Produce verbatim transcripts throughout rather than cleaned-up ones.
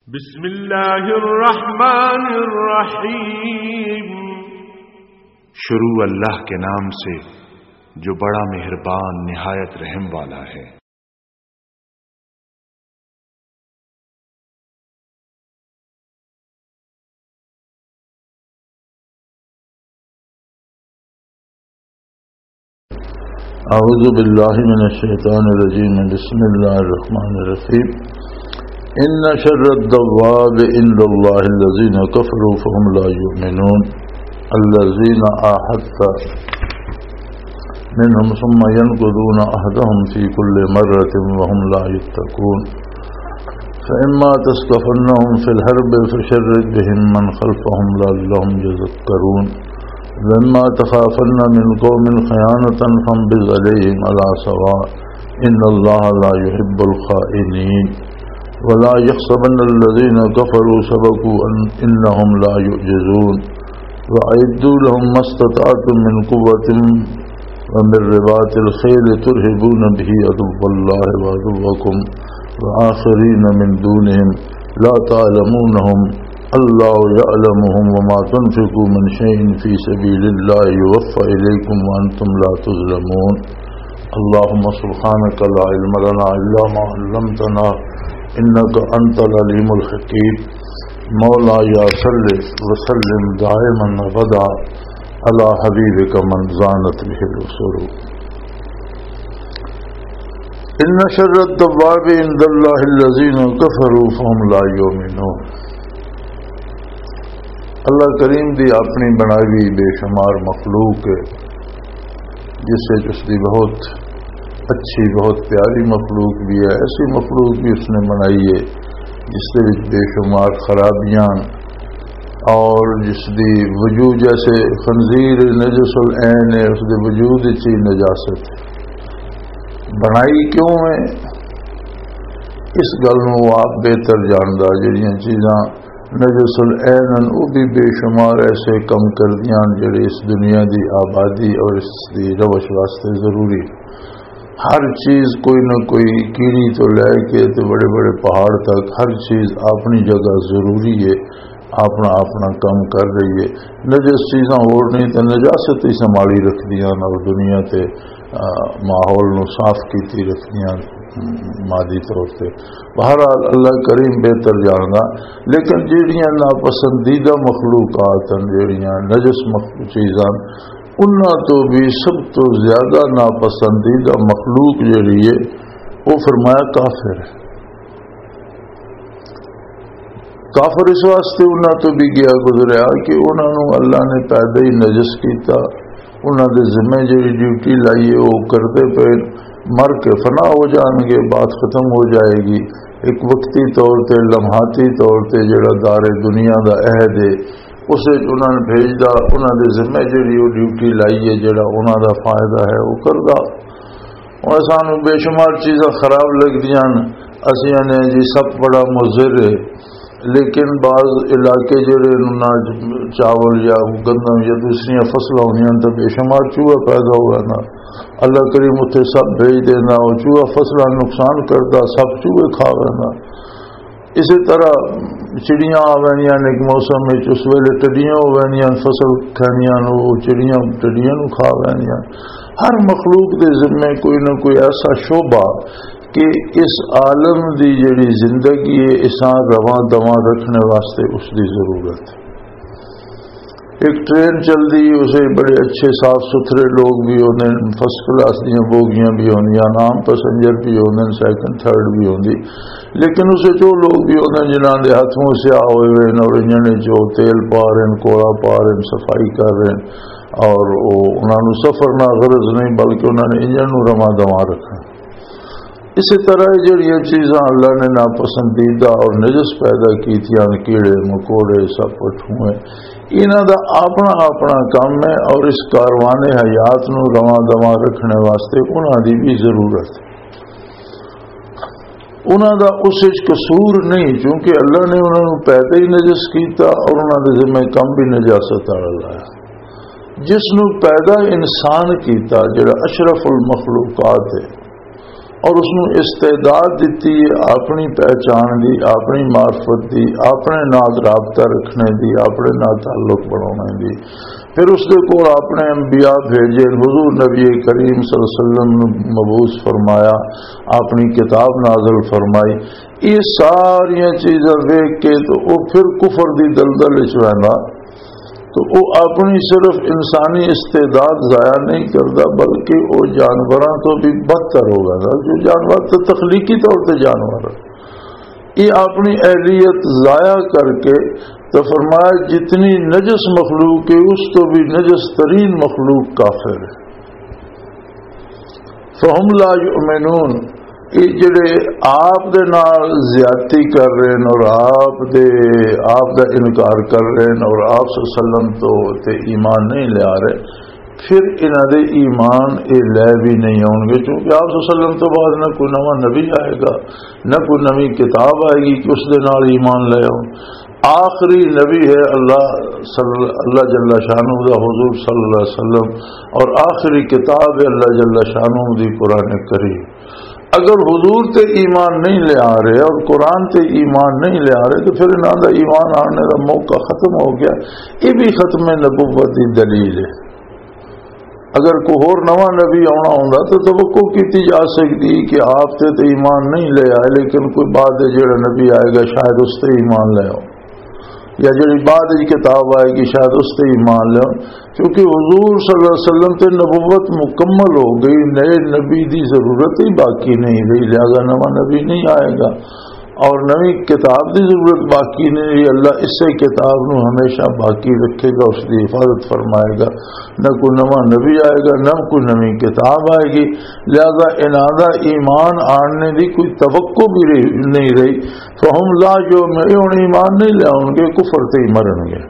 بسم اللہ الرحمن الرحیم، شروع اللہ کے نام سے جو بڑا مہربان نہایت رحم والا ہے۔ اعوذ باللہ من الشیطان الرجیم، بسم اللہ الرحمن الرحیم۔ ان شر الدواب عند اللہ الذین کفروا فهم لا یؤمنون الذین عاهدت منهم ثم ينقضون عهدهم في كل مرة وهم لا يتقون فإما تثقفنهم في الحرب فشرد بهم من خلفهم لعلهم يذكرون وإما تخافن من قوم خيانة فانبذ عليهم على سواء إن الله لا يحب الخائنين ولا يحسبن الذين كفروا سبقوا إنهم لا يعجزون وأعدوا لهم ما استطعتم من قوة ومن رباط الخيل ترهبون به عدو الله وعدوكم وآخرين من دونهم لا تعلمونهم الله يعلمهم وما تنفقوا من شيء في سبيل الله يوفى إليكم وأنتم لا تظلمون اللهم سبحانك لا علم لنا إلا ما علمتنا إنك أنت العليم الحكيم مولاي صل وسلم دائما أبدا على حبيبك من زانت به الأسر إن شر الدواب عند الله الذين كفروا فهم لا يؤمنون۔ اللہ کریم دی اپنی بنائی ہوئی بے شمار مخلوق ہے، جس سے اس کی بہت اچھی بہت پیاری مخلوق بھی ہے، ایسی مخلوق بھی اس نے بنائی ہے جس کے بے شمار خرابیاں اور جس دی وجود جیسے خنزیر نجس العین ہے، اس کے وجود چی نجاست ہے۔ بنائی کیوں ہے اس گل نو آپ بہتر جاندا، جڑیاں چیزاں نجس العین وہ بھی بے شمار ایسے کم کر دیاں جڑے اس دنیا دی آبادی اور اس دی روش واسطے ضروری۔ ہر چیز کوئی نہ کوئی کیڑی تو لے کے تو بڑے بڑے پہاڑ تک ہر چیز اپنی جگہ ضروری ہے، اپنا اپنا کام کر رہی ہے۔ نجس چیزاں اور نہیں تو نجاست ہی سنبھالی رکھ دیاں اور دنیا تے ماحول نو صاف کیتی رکھ دیاں مادی طور پہ۔ بہرحال اللہ کریم بہتر جاندا، لیکن جہڑیاں ناپسندیدہ مخلوقات ہیں، جہڑیاں نجس چیزاں، انہاں تو بھی سب تو زیادہ ناپسندیدہ مخلوق جہڑی ہے وہ فرمایا کافر ہے۔ کافر اس واسطے انہاں تو بھی گیا گزریا کہ انہاں نو اللہ نے پیدا ہی نجس کیتا، انہاں دے ذمہ جہی ڈیوٹی لائی ہے وہ کرتے پہ مر کے فنا ہو جان گے، بات ختم ہو جائے گی۔ ایک وقتی طور تے لمحاتی طور تے جڑا دار دنیا دا عہد ہے اسے انہوں نے بھیجدا، انہوں نے ذمہ جڑی وہ ڈیوٹی لائی ہے، جڑا انہوں دا فائدہ ہے وہ کردا۔ اور سانو بے شمار چیزاں خراب لگدیاں، اسی نے جی سب بڑا مضر ہے، لیکن بعض علاقے جڑے نہ چاول یا گندم یا دوسری فصلیں ہونی تو بے شمار چوہا پیدا ہوا نا، اللہ کریم اتنے سب بھیج دینا، وہ چوہا فصلیں نقصان کرتا، سب چوہے کھا لینا۔ اسی طرح چڑیاں آوینیاں ایک موسم میں اس ویلے ٹڈیاں ہوینیاں، فصل کھانیاں وہ چڑیاں ٹڈیاں نو کھا وینیاں۔ ہر مخلوق دے ذمے کوئی نہ کوئی ایسا شعبہ کہ اس عالم دی جڑی زندگی ہے اساں رواں دواں رکھنے واسطے اس دی ضرورت ہے۔ ایک ٹرین چل دی، اسے بڑے اچھے صاف ستھرے لوگ بھی ہوتے ہیں، فرسٹ کلاس دیاں بوگیاں بھی ہوندیاں، عام پیسنجر بھی ہوتے ہیں، سیکنڈ تھرڈ بھی ہوندی، لیکن اسے جو لوگ بھی ہوتے ہیں جنہاں دے ہاتھوں سے آئے ہوئے اور انجن جو تیل پا رہے ہیں، کوڑا پا رہے ہیں، صفائی کر رہے ہیں، اور وہ انہوں نے سفر نہ غرض نہیں بلکہ انہوں نے انجن نو رواں دواں رکھنا۔ اسی طرح جڑی چیزاں اللہ نے ناپسندیدہ اور نجس پیدا کی تھیاں، کیڑے مکوڑے سب پٹھوئے، انہاں دا اپنا اپنا کام ہے، اور اس کاروان حیات نو رواں دواں رکھنے واسطے انہاں دی بھی ضرورت ہے۔ انہاں دا اس وچ قصور نہیں، چونکہ اللہ نے انہاں نو پیدا ہی نجس کیتا اور انہاں دے ذمہ کم بھی نجاست والا لایا۔ جس نو پیدا انسان کیتا جڑا اشرف المخلوقات ہے، اور اس نو استعداد دیتی ہے اپنی پہچان دی، اپنی معرفت دی، اپنے نال رابطہ رکھنے دی، اپنے نال تعلق بنانے دی. پھر اس دے کول اپنے انبیاء بھیجے، حضور نبی کریم صلی اللہ علیہ وسلم نو مبعوث فرمایا، اپنی کتاب نازل فرمائی. یہ ساری چیزاں دیکھ کے تو وہ پھر کفر دی دلدل وچ رہندا، تو وہ اپنی صرف انسانی استعداد ضائع نہیں کرتا بلکہ وہ جانوراں تو بھی بدتر ہوگا نا. جو جانور تو تخلیقی طور سے جانور ہے، یہ اپنی اہلیت ضائع کر کے تو فرمایا جتنی نجس مخلوق ہے اس تو بھی نجس ترین مخلوق کافر ہے. فہم لا یؤمنون، یہ جڑے آپ دے نال زیادتی کر رہے ہیں اور آپ دے آپ دا انکار کر رہے ہیں اور آپ صلی اللہ علیہ وسلم تو تے ایمان نہیں لے آ رہے، پھر انہاں دے ایمان اے لے بھی نہیں آؤں گے، کیونکہ آپ صلی اللہ علیہ وسلم تو بعد نہ کوئی نواں نبی آئے گا، نہ کوئی نوی کتاب آئے گی کہ اس دے نال ایمان لے آؤں. آخری نبی ہے اللہ صلی اللہ جل شانہ دا حضور صلی اللہ علیہ وسلم، اور آخری کتاب ہے اللہ جل شانہ دی قرآن کریم. اگر حضور تے ایمان نہیں لے آ رہے اور قرآن تے ایمان نہیں لے آ رہے تو پھر انہاں دا ایمان آنے کا موقع ختم ہو گیا. یہ بھی ختم نبوت کی دلیل ہے. اگر کوئی اور نواں نبی آنا ہوندا تو توقع کی جا سکتی کہ آپ تے تو ایمان نہیں لے آئے لیکن کوئی بعد جڑا نبی آئے گا شاید اس تے ایمان لے آؤ، یا جڑی بعد کتاب آئے گی شاید اس تے ایمان لے آؤ. کیونکہ حضور صلی اللہ علیہ وسلم تے نبوت مکمل ہو گئی، نئے نبی دی ضرورت ہی باقی نہیں رہی، لہذا نواں نبی نہیں آئے گا اور نئی کتاب دی ضرورت باقی نہیں رہی. اللہ اس سے کتاب نو ہمیشہ باقی رکھے گا، اس کی حفاظت فرمائے گا. نہ کوئی نواں نبی آئے گا نہ کوئی نئی کتاب آئے گی، لہذا انہاں ایمان آنے دی کوئی توقع بھی نہیں رہی. تو ہم لا جو میں ایمان نہیں لے آؤں گے، کفر تے ہی مرن گے.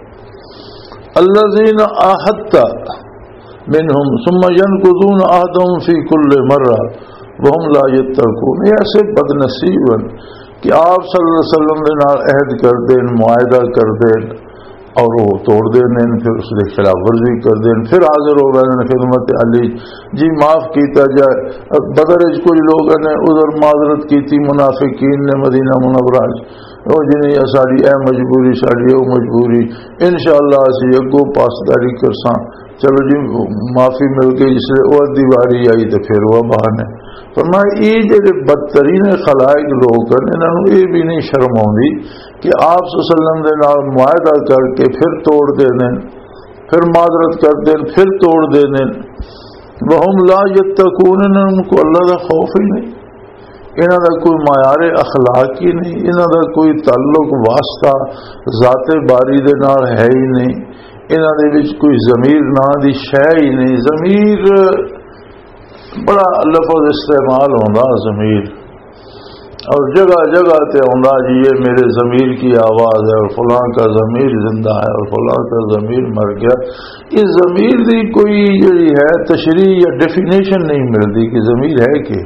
الذین عاہدت منہم ثم ینقضون عہدہم فی کل مرہ وہم لا یتقون. یہ ایسے بد نصیب کہ آپ صلی اللہ علیہ وسلم نے نال عہد کر دیں، معاہدہ کر دیں اور وہ توڑ دیں، پھر اس کے خلاف ورزی کر دیں، پھر حاضر ہو گئے خدمت علی جی معاف کیتا جائے. بدر کچھ لوگوں نے ادھر معذرت کی تھی، منافقین نے مدینہ منورہ وہ جی نہیں ساری اے مجبوری ساری وہ مجبوری انشاءاللہ اسی اگوں پاسداری کرساں، چلو جی معافی مل گئی. جس لیے وہ دیواری آئی تو پھر وہ بہانے. فرمایا یہ جڑے بدترین خلائق لوگ ہیں انہاں نوں یہ بھی نہیں شرم آوندی کہ آپ صلی اللہ علیہ وسلم دے نال معاہدہ کر کے پھر توڑ دے دیں، پھر معذرت کر دیں، پھر توڑ دے دیں. وہم لا یتقون، ان کو اللہ کا خوف ہی نہیں، انہاں دا کوئی معیار اخلاق ہی نہیں، انہاں دا کوئی تعلق واسطہ ذات باری دے نال ہے ہی نہیں، انہاں دے وچ کوئی ضمیر نا دی شے ہی نہیں. ضمیر بڑا لفظ استعمال ہوندا ضمیر، اور جگہ جگہ تے ہوندا جی یہ میرے ضمیر کی آواز ہے اور فلاں کا ضمیر زندہ ہے اور فلاں کا ضمیر مر گیا. اس ضمیر دی کوئی جڑی ہے تشریح یا ڈیفینیشن نہیں ملتی کہ ضمیر ہے کہ.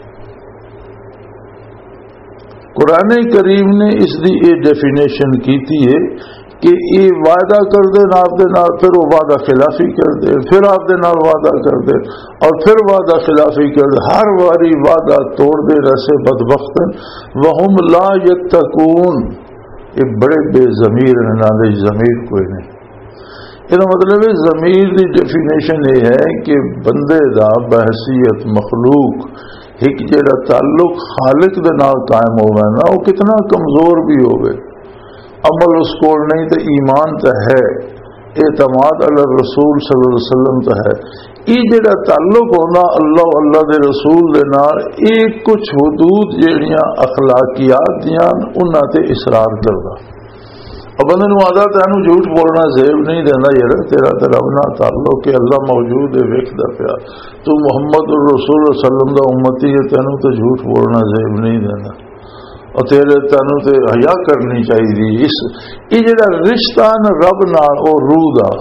قرآن کریم نے اس دی یہ ڈیفینیشن کی ہے کہ یہ وعدہ کر دے آپ دے نال، پھر وہ وعدہ خلافی کر دے، پھر آپ دے نال وعدہ کر دے اور پھر وعدہ خلافی کر دے، ہر واری وعدہ توڑ دے رسے بدبخت. وہم لا یتقون، یہ بڑے بے ضمیر ہیں، نہ دے ضمیر کوئی نہیں. یہ مطلب ہے ضمیر دی ڈیفینیشن یہ ہے کہ بندے دا بحیثیت مخلوق ایک جڑا تعلق خالق دے نال قائم ہوگا نا، وہ کتنا کمزور بھی ہوگا، عمل اس کو نہیں تو ایمان تو ہے، اعتماد علی رسول صلی اللہ علیہ وسلم تو ہے. یہ جڑا تعلق ہونا اللہ اللہ دے رسول دے نال، ایک کچھ حدود جڑیاں اخلاقیات دیاں انہاں تے اصرار کردا. اور بندے نوں آدھا تینوں جھوٹ بولنا زیب نہیں دینا، یار تیرا تے رب نال تعلق کہ اللہ موجود ہے ویکھدا پیا، تو محمد الرسول صلی اللہ علیہ وسلم دا امتی ہے، تینوں تے جھوٹ بولنا زیب نہیں دینا اور تیرے تینوں تے حیا کرنی چاہیے. اس یہ جڑا رشتہ نا رب نال اور روح دا،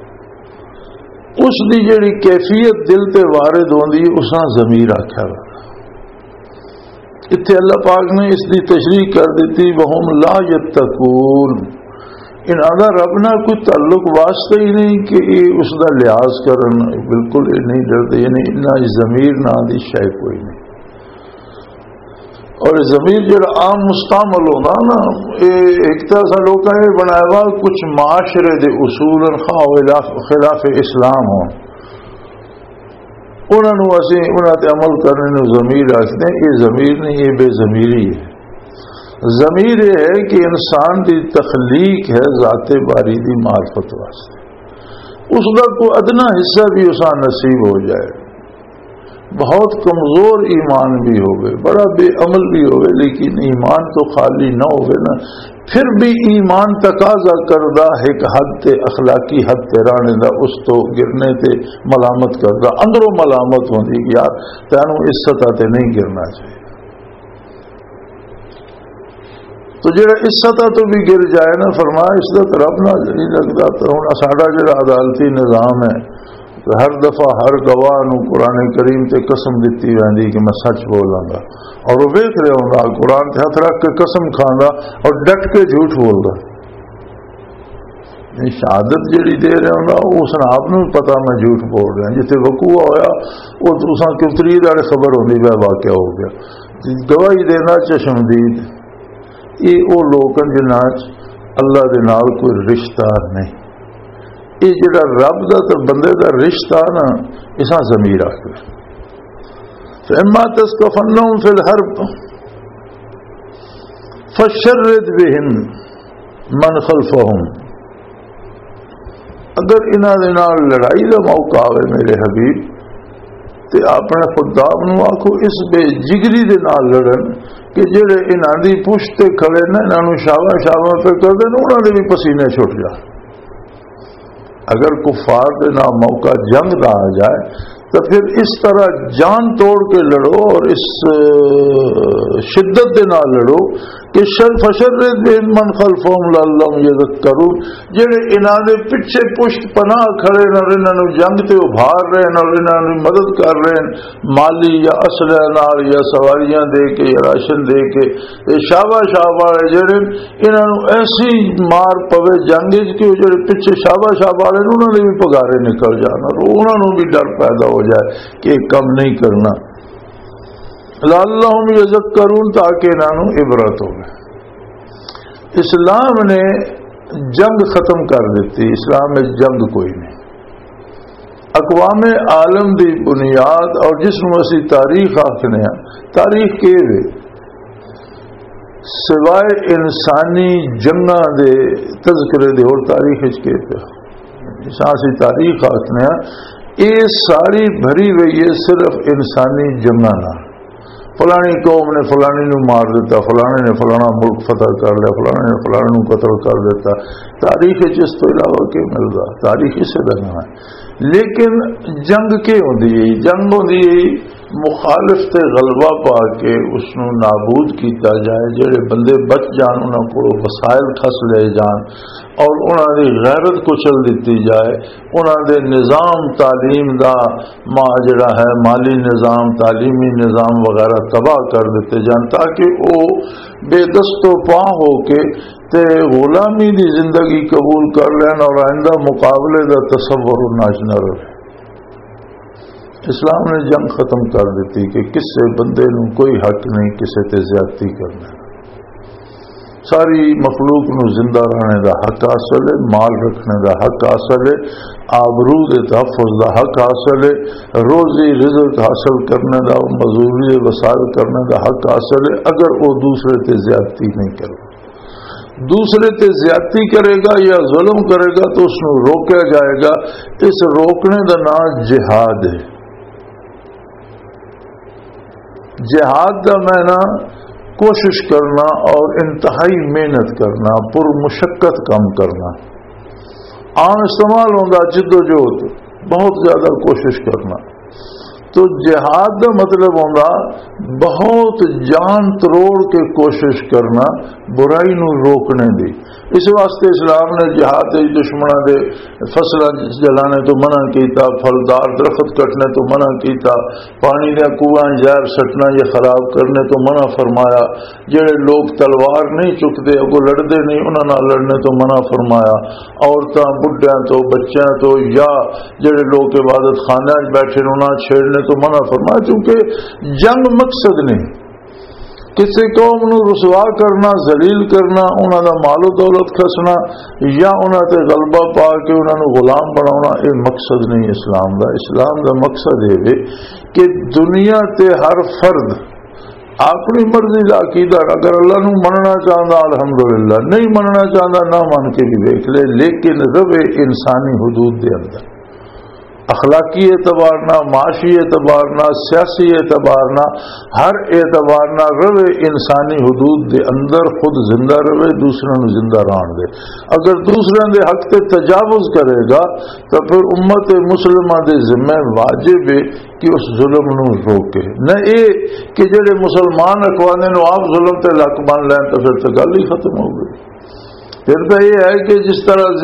اس دی جڑی کیفیت دل تے وارد ہوندی اس نال ضمیر آکھیا. اتنے اللہ پاک نے اس دی تشریح کر دیتی وہم لا یتقون. ان آدھا رب نہ کوئی تعلق واسطہ ہی نہیں کہ یہ اس دا لحاظ کرن، بالکل نہیں ڈرتے، یعنی نہ ضمیر نہ دی شے کوئی نہیں. اور ضمیر جڑا عام مستعمل ہوتا نا، ایک طرح سے لوگ یہ بنایا ہوا کچھ معاشرے دے اصول خواہ خلاف اسلام ہوں، انہوں نے اسی انہوں تے عمل کرنے نو ضمیر آختے ہیں. یہ ضمیر نہیں، یہ بے ضمیری ہے. ضمیر یہ ہے کہ انسان دی تخلیق ہے ذات باری دی معرفت واسطے، اس کا کوئی ادنا حصہ بھی اسا نصیب ہو جائے، بہت کمزور ایمان بھی ہوگے، بڑا بے عمل بھی ہوگے، لیکن ایمان تو خالی نہ ہوگے نا، پھر بھی ایمان تقاضا کردہ ایک حد تے اخلاقی حد تے رانے دا اس تو گرنے تے ملامت کردہ اندروں ملامت ہوندی کہ یار تینوں اس سطح تے نہیں گرنا چاہیے. تو جڑا اس سطح تو بھی گر جائے نا، فرمایا اس کا رب نہ نہیں لگتا. تو ہوں ساڈا جڑا عدالتی نظام ہے، ہر دفعہ ہر گواہ نو قرآن کریم تے قسم دیتی ویندی کہ میں سچ بولاں گا، اور وہ ویکھ رہا ہوندا قرآن تے ہاتھ رکھ کے قسم کھاندا اور ڈٹ کے جھوٹ بولدا. شہادت جڑی دے رہا ہوندا اس نے آپ نو پتا میں جھوٹ بول رہا، جتنے وقوع ہویا وہ تساں کتری والے خبر ہوندی ہے واقعہ ہو گیا. گواہی دینا چشمدید، یہ وہ لوگ ہیں جنہاں اللہ دے نال کوئی رشتہ نہیں. یہ جڑا رب دا تے بندے دا رشتہ نا اساں ضمیر آخر. فإما تثقفنهم في الحرب فشرد بهم من خلفهم، اگر انہاں دے نال لڑائی دا موقع آوے میرے حبیب تے اپنے خدام نو آکھو اس بے جگری دے نال لڑن کہ جڑے انہاں دی پشت تے کھڑے نے انہاں نو شاباش شاباش پہ کر دین، انہاں دے بھی پسینے چھٹ جائے. اگر کفار کے نہ موقع جنگ دا آ جائے تو پھر اس طرح جان توڑ کے لڑو اور اس شدت دے نہ لڑو کہ شر فشرد من خلفهم لعلهم یذکرون، جڑے انہاں دے پیچھے پشت پناہ کھڑے نہ انہاں نو جنگ تے ابھار رہے ہیں اور انہاں نو مدد کر رہے ہیں مالی یا اسلحہ نال یا سواریاں دے کے یا راشن دے کے، شابہ شابہ والے جڑے انہاں نو ایسی مار پوے جنگ وچ کہ جڑے پیچھے شابہ شابہ والے انہاں دے بھی پگارے نکل جان اور انہاں نو بھی ڈر پیدا ہو جائے کہ کم نہیں کرنا. لعلہم یذکرون، تاکہ انہوں عبرت ہو. اسلام نے جنگ ختم کر دیتی، اسلام میں جنگ کوئی نہیں. اقوام عالم دی بنیاد اور جس میں اسی تاریخ آخنے ہیں، تاریخ کے دے سوائے انسانی جنگاں دے تذکرے دے اور تاریخ اس کے پہ اسی تاریخ آخنے ہیں، یہ ساری بھری ہوئی ہے صرف انسانی جنگاں نہ. فلانی قوم نے فلانی نو مار دیتا، فلانے نے فلانا ملک فتح کر لیا، فلانے نے فلانے نو قتل کر دیتا. تاریخ اس تو علاوہ کیا ملتا؟ تاریخ اس سے لگنا ہے. لیکن جنگ کی ہوتی ہے؟ جنگ ہوتی ہے مخالف تے غلبہ پا کے اس نو نابود کیتا جائے، جڑے بندے بچ جان انہاں کو وسائل کھس لے جان اور انہاں دی غیرت کچل دیتی جائے، انہاں دے نظام تعلیم دا ما جڑا ہے مالی نظام تعلیمی نظام وغیرہ تباہ کر دیتے جان، تاکہ وہ بے دست و پا ہو کے تے غلامی دی زندگی قبول کر لین اور آئندہ مقابلے دا تصور ناش نہ رہے. اسلام نے جنگ ختم کر دیتی کہ کسے بندے نو کوئی حق نہیں کسے تے زیادتی کرنا. ساری مخلوق نو زندہ رہنے دا حق حاصل ہے، مال رکھنے دا حق حاصل ہے، آبرو دے تحفظ دا حق حاصل ہے، روزی رزق حاصل کرنے دا مزدوری وسائل کرنے دا حق حاصل ہے، اگر وہ دوسرے تے زیادتی نہیں کرے. دوسرے تے زیادتی کرے گا یا ظلم کرے گا تو اس نو روکا جائے گا. اس روکنے دا نام جہاد ہے. جہاد کا معنی کوشش کرنا اور انتہائی محنت کرنا، پر مشقت کام کرنا. عام استعمال ہوتا جد و جہد، بہت زیادہ کوشش کرنا. تو جہاد کا مطلب ہوتا بہت جان تروڑ کے کوشش کرنا برائی نو روکنے دی. اس واسطے اسلام نے جہاد دشمنوں دے فصل جلانے تو منع کیتا، پھلدار درخت کٹنے تو منع کیتا، پانی دے کنواں زہر سٹنا یا خراب کرنے تو منع فرمایا. جڑے لوگ تلوار نہیں چکتے اگو لڑتے نہیں انہوں نے لڑنے تو منع فرمایا. عورتاں بڈھیاں تو بچیاں تو یا جڑے لوگ عبادت خانہ بیٹھے انہوں چھیڑنے تو منع فرمایا، کیونکہ جنگ مقصد نہیں. کسی قوم نو رسوا کرنا، ذلیل کرنا، انہاں دا مال و دولت کھسنا یا انہاں تے غلبہ پا کے انہاں نو غلام بناونا، یہ مقصد نہیں اسلام دا۔ اسلام دا مقصد یہ ہے کہ دنیا تے ہر فرد اپنی مرضی دا عقیدہ، اگر اللہ نو مننا چاہتا الحمدللہ، نہیں مننا چاہتا نہ من کے بھی دیکھ لے، لیکن روے انسانی حدود دے اندر، اخلاقی اعتبار نہ، معاشی اعتبار نہ، سیاسی اعتبار نہ، ہر اعتبار نہ روے انسانی حدود دے اندر، خود زندہ روے، دوسروں نو زندہ رہن دے۔ اگر دوسروں دے حق تے تجاوز کرے گا تو پھر امت مسلمہ دے ذمہ واجب ہے کہ اس ظلم نو روکے، نہ اے کہ جڑے مسلمان اخوانے نو آپ ظلم تے لک بن لین تو پھر تو گل ہی ختم ہو گئی۔ پھر تو یہ ہے کہ جس طرح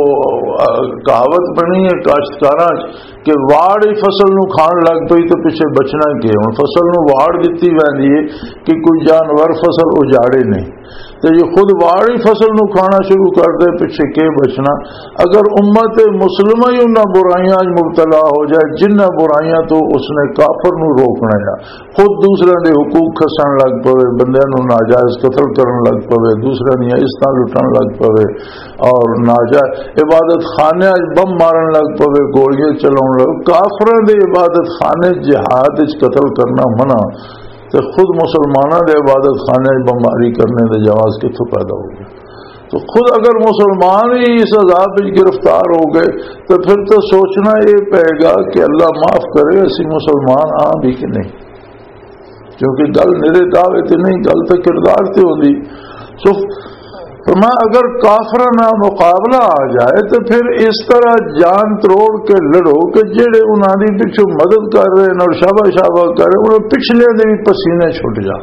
کہاوت بنی ہے کاشتکاراں کہ واڑ ہی فصل نو کھان لگ پئی تو پیچھے بچنا کی، ہن فصل نو واڑ دتی ویندی ہے کہ کوئی جانور فصل اجاڑے نہیں، تو یہ خود واڑ ہی فصل نو کھانا شروع کر دے، پیچھے کے بچنا۔ اگر امت مسلمہ ہی انہاں برائیاں مبتلا ہو جائے جنہ برائیاں تو اس نے کافر نو روکنا ہے، خود دوسرے دے حقوق کھسن لگ پوے، بندیاں نو ناجائز قتل کرن لگ پوے، دوسرے دی عزتاں لٹن لگ پوے، اور ناجائز عبادت خانے بم مارن لگ پوے، گولیاں چلاؤن لگ، کافراں دے عبادت خانے جہاد وچ قتل کرنا منع، تو خود مسلمانوں دے عبادت خانے بمباری کرنے دے جواز کتوں پیدا ہو گیا؟ تو خود اگر مسلمان ہی اس عذاب میں گرفتار ہو گئے تو پھر تو سوچنا یہ پڑے گا کہ اللہ معاف کرے اسی مسلمان آ بھی کہ نہیں، کیونکہ گل میرے دعوے تے نہیں، گل تو کردار تے ہوندی۔ سو فرمایا اگر کافرانہ مقابلہ آ جائے تو پھر اس طرح جان تروڑ کے لڑو کہ جڑے انہاں دی پچھو مدد کر رہے ہیں اور شابہ شابہ کر رہے ہیں انہوں پچھلے دے بھی پسینے چھٹ جائے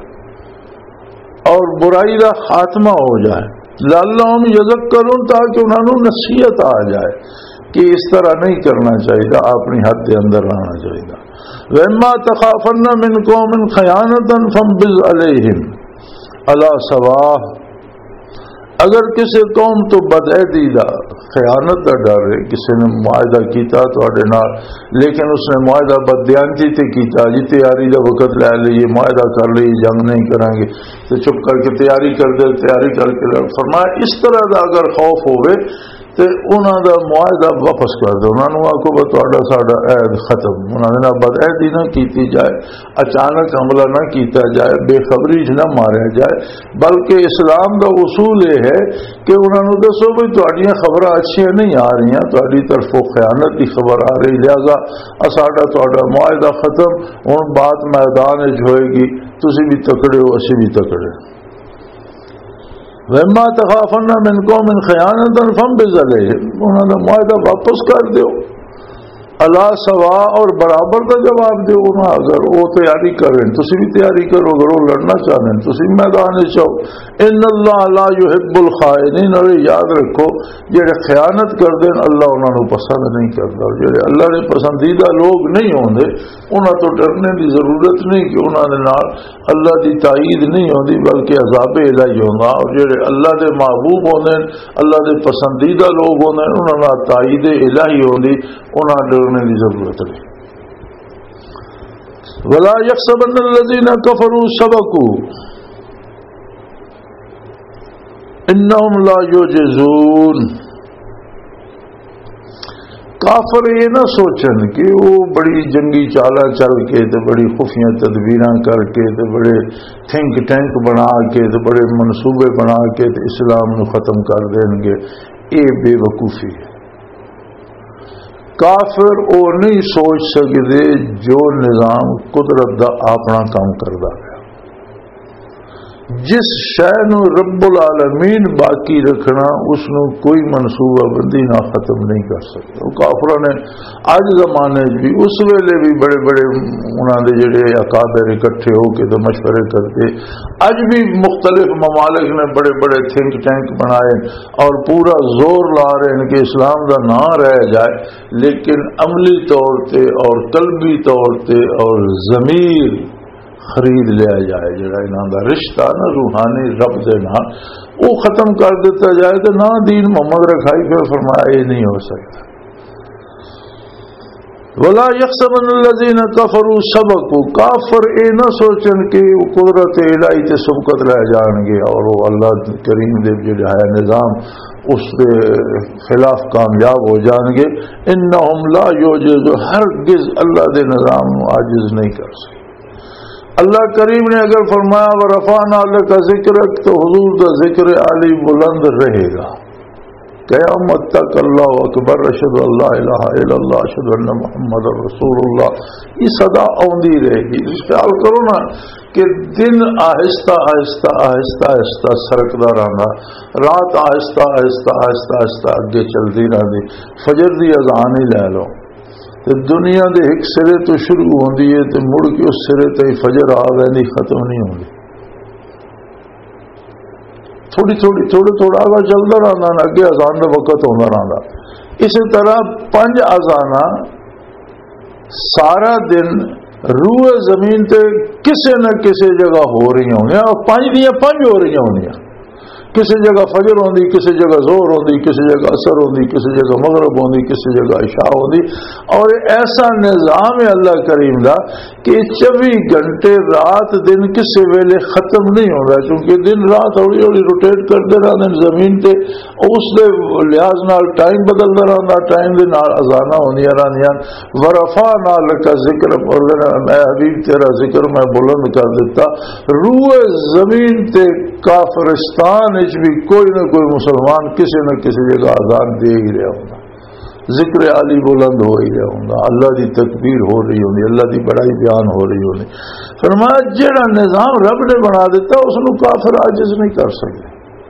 اور برائی دا خاتمہ ہو جائے، لعلہم یذکرون، تاکہ انہوں نے نصیحت آ جائے کہ اس طرح نہیں کرنا چاہیے، اپنی حد کے اندر رہنا چاہیے۔ وَإِمَّا تَخَافَنَّ مِنْ قَوْمٍ خَيَانَةً فَانبِذْ عَلَيْهِمْ عَلَى سَوَاءٍ، اگر کسی قوم تو بدعہدی دا خیانت دا ڈر ہے، کسی نے معاہدہ کیتا تواڈے نال لیکن اس نے معاہدہ بددیانتی تے کیتا، جی تیاری دا وقت لے لئیے، معاہدہ کر لئیے، جنگ نہیں کریں گے تو چپ کر کے تیاری کر دے، تیاری کر کے لڑ۔ فرمایا اس طرح دا اگر خوف ہوئے تو انہوں دا معاہدہ واپس کر دو، انہوں نے آکو بس تہاڈا ساڈا عہد ختم، انہوں نے بدعہدی نہ کیتی جائے، اچانک حملہ نہ کیتا جائے، بے خبری نہ ماریا جائے، بلکہ اسلام دا اصول یہ ہے کہ انہوں نے دسو بھائی تہاڈیاں خبراں اچھیاں نہیں آ رہی، تہاڈی طرفوں خیانت کی خبر آ رہی، لہذا ساڈا تہاڈا معاہدہ ختم، ہن بات میدان وچ ہوئے گی، تسی بھی تکڑے ہو اسی بھی تکڑے۔ وَإِمَّا تَخَافَنَّ مِنْ قَوْمٍ خَيَانَةً فَانبِذْ عَلَيْهِمْ، انہوں نے معاہدہ واپس کر دیو، اللہ سوا، اور برابر کا جواب دیو نا، اگر وہ تیاری کریں تسی بھی تیاری کرو، اگر وہ لڑنا چاہتے ہیں تسی میدان چاہو۔ ان اللہ لا يحب الخائنین، اور یاد رکھو جڑے خیانت کر دیں اللہ انہوں نے پسند نہیں کرتا، جڑے اللہ نے پسندیدہ لوگ نہیں ہوندے انہوں تو ڈرنے کی ضرورت نہیں کہ انہوں نے نال اللہ کی تائید نہیں ہوندی بلکہ عذاب الہی ہوگا، اور جڑے اللہ دے محبوب ہوندے اللہ دے پسندیدہ لوگ ہوندے انہوں نے تائید الہی ہوندی، انہوں ڈرنے کی ضرورت نہیں۔ ولا يحسبن الذين كفروا سبقوا انہم لا يعجزون، کافر یہ نہ سوچن کہ وہ بڑی جنگی چالاں چل کے تے بڑی خفیہ تدبیراں کر کے تے بڑے تھنک ٹینک بنا کے تے بڑے منصوبے بنا کے تے اسلام نو ختم کر دیں گے، یہ بے وقوفی ہے۔ کافر وہ نہیں سوچ سکتے جو نظام قدرت دا اپنا کام کردا ہے، جس شے نو رب العالمین باقی رکھنا اس نو کوئی منصوبہ بندی نہ ختم نہیں کر سکتا۔ کافروں نے اج زمانے بھی اس ویلے بھی بڑے بڑے انہوں نے جڑے اکابر اکٹھے ہو کے تو مشورے کرتے، اج بھی مختلف ممالک نے بڑے بڑے تھنک ٹینک بنائے اور پورا زور لا رہے ہیں کہ اسلام کا نہ رہ جائے، لیکن عملی طور پہ اور قلبی طور پہ اور ضمیر خرید لیا جائے، جڑا انہاں دا رشتہ نا روحانی رب دے نال وہ ختم کر دیتا جائے تو نہ دین محمد رکھائی، پھر فرمایا یہ نہیں ہو سکتا۔ ولا یحسبن الذین کفروا سبقوا، کافر اے نہ سوچن کہ وہ قدرت الہی تے سبقت لے جان گے اور وہ اللہ کریم دے جڑا ہے نظام اس دے خلاف کامیاب ہو جان گے. انہم لا یعجز، ہرگز اللہ دے نظام نو عاجز نہیں کر سکتے. اللہ کریم نے اگر فرمایا ورفعنا لک ذکرک تو حضور دا ذکر علی بلند رہے گا قیامت تک. اللہ اکبر، اشہد ان لا الہ الا اللہ، اشہد ان محمد رسول اللہ، یہ صدا آندی رہے گی. خیال کرو نا کہ دن آہستہ آہستہ آہستہ آہستہ سرکدا رہنا، رات آہستہ آہستہ آہستہ آہستہ اگے چلتی رہتی. فجر دی اذان ہی لے لو تے دنیا دے ایک سرے تو شروع ہوندی ہے تے مڑ کے اس سرے تے فجر آ ویندی، ختم نہیں ہوندی. تھوڑی تھوڑی تھوڑا تھوڑا آگا چلتا رہتا نا، اگے اذان کا وقت ہوتا رہتا. اسی طرح پنج اذانہ سارا دن روح زمین تے کسی نہ کسی جگہ ہو رہی ہوں گی، پنج دیا پنج ہو رہی ہوں گی. کسی جگہ فجر ہوندی، کسی جگہ زور ہوندی، کسی جگہ اثر ہوندی، کسی جگہ مغرب ہوندی، کسی جگہ عشاء ہوندی. اور ایسا نظام ہے اللہ کریم دا کہ چوبیس گھنٹے رات دن کسی ویلے ختم نہیں ہوتا، کیونکہ دن رات ہولی ہولی روٹیٹ کرتے رہتے ہیں زمین تے. اس دے لحاظ نال ٹائم بدلتا رہتا، ٹائم دے نال اذاناں ہوندیاں رہندیاں. ورفعنا لک ذکر، اور اے حبیب تیرا ذکر میں بلند کر دیتا. روح زمین تے کافرستان بھی کوئی نہ کوئی مسلمان کسی نہ کسی جگہ آزاد دے ہی رہا ہوں، ذکر علی بلند ہو ہی رہا ہوں، اللہ دی تکبیر ہو رہی ہوں، اللہ دی بڑائی بیان ہو رہی ہوں. فرمایا جڑا نظام رب نے بنا دیتا اس کو کافر عاجز نہیں کر سکتے.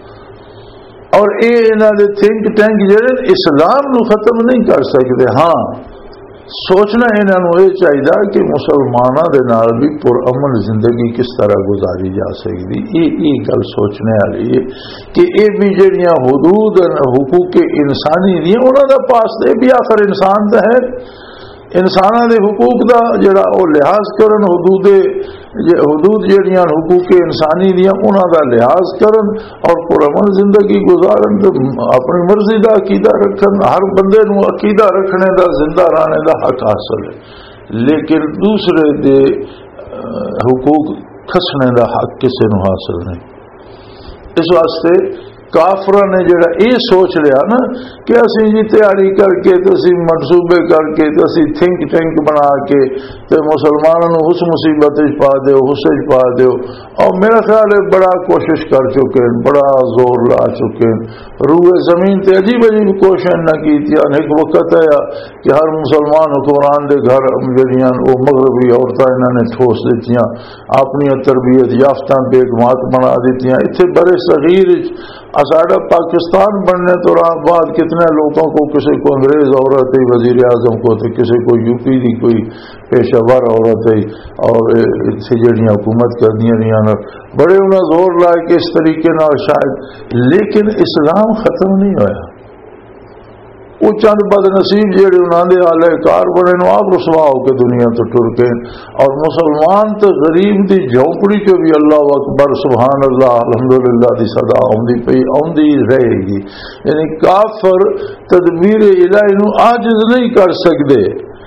اور اے انہاں دے تھنک ٹینک جڑے اسلام نو ختم نہیں کر سکتے. ہاں سوچنا انہاں نو یہ چاہیے کہ مسلماناں دے نال بھی پرامن زندگی کس طرح گزاری جا سکتی. یہ گل سوچنے والی ہے کہ یہ بھی جڑیاں حدود حقوق انسانی دی انہاں دا پاس دے بھی آخر انسان دا ہے، انساناں دے حقوق دا جڑا وہ لحاظ کرن، حدود حدود جڑیاں حقوق انسانی دیاں انہاں دا لحاظ کرن اور پرامن زندگی گزارن، تو اپنی مرضی دا عقیدہ رکھن. ہر بندے نو عقیدہ رکھنے دا زندہ رہنے دا حق حاصل ہے، لیکن دوسرے دے حقوق کھسنے دا حق کسی نو حاصل نہیں. اس واسطے کافر نے جڑا یہ سوچ لیا نا کہ اسی جی تیاری کر کے تو اسی منصوبے کر کے تو اسی تھنک ٹینک بنا کے تو مسلمانوں نے اس مصیبت پا دیو، اس پا دیو. اور میرا خیال ہے بڑا کوشش کر چکے ہیں، بڑا زور لا چکے ہیں. روح زمین تے عجیب عجیب کوشش نہ کی تھی. ایک وقت ہے کہ ہر مسلمان حکمران دے گھر جڑیاں وہ مغربی عورتیں انہوں نے ٹھوس دیتیاں، اپنی تربیت یافتہ بیگمات بنا دیتیاں. اتنے بڑے صغیر ساڑھا پاکستان بننے تو بعد کتنے لوگوں کو، کسی کو انگریز عورت ہے وزیر اعظم کو، تو کسی کو یو پی کی کوئی پیشہ ور عورت ہے اور جڑیاں حکومت کردیاں رہی، بڑے انہیں زور لائے کہ اس طریقے نال شاید. لیکن اسلام ختم نہیں ہویا. وہ چند بد نصیب جہے انہوں نے آلے کار بنے نو آپ رسوا ہو کے دنیا تو ٹر کے. اور مسلمان تو غریب دی جھونپڑی کے بھی اللہ اکبر سبحان اللہ الحمدللہ دی صدا آمدی پئی آمدی رہے گی. یعنی کافر تدبیر الہی نو عاجز نہیں کر سکتے.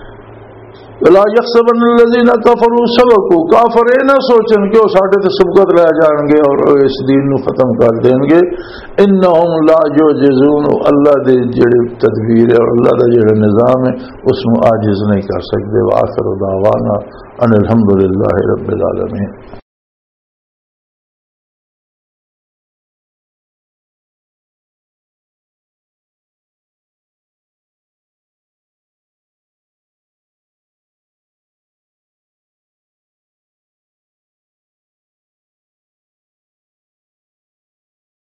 لا یحسبن الذین کفروا سبقوا، کافر یہ نہ سوچن کہ وہ ساڈے تے سبقت لے جان گے اور اس دین نو ختم کر دیں گے. انہم لا یعجزون، اللہ دے جڑے تدبیر اور اللہ دا جڑا نظام ہے اس نو عاجز نہیں کر سکتے. وآخر دعوانا ان الحمدللہ رب العالمین.